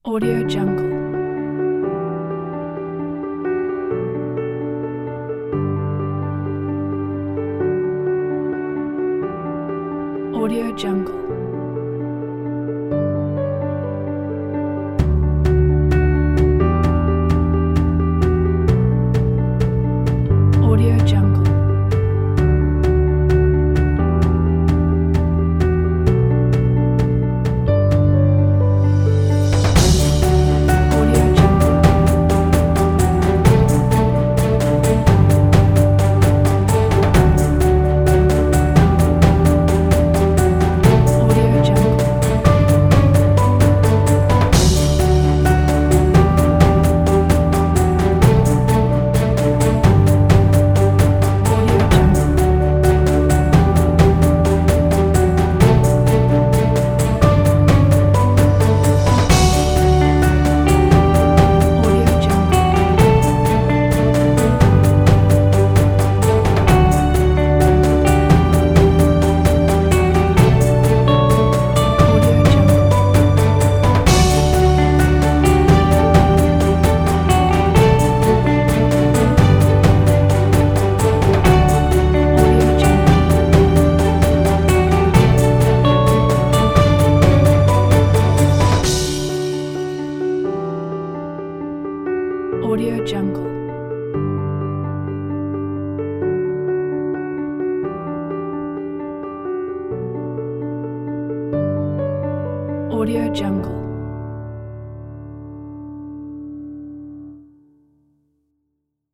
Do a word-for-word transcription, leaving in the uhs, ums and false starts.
Audio Jungle. Audio Jungle. Audio Jungle. Audio Jungle. Audio Jungle. Audio Jungle. Audio Jungle. Audio Jungle. Audio Jungle. Audio Jungle. Audio Jungle.